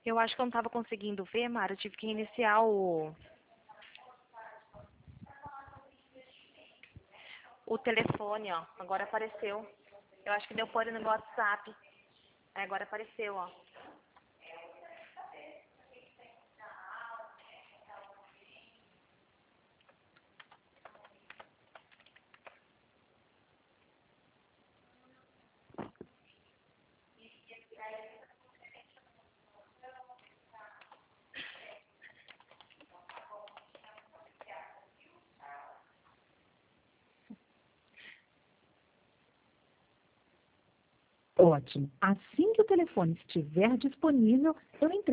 Eu acho que eu não estava conseguindo ver, Mara. Eu tive que reiniciar o telefone, ó. Agora apareceu. Eu acho que deu pôr no meu WhatsApp. Agora apareceu, ó. Ótimo. Assim que o telefone estiver disponível, eu entrego.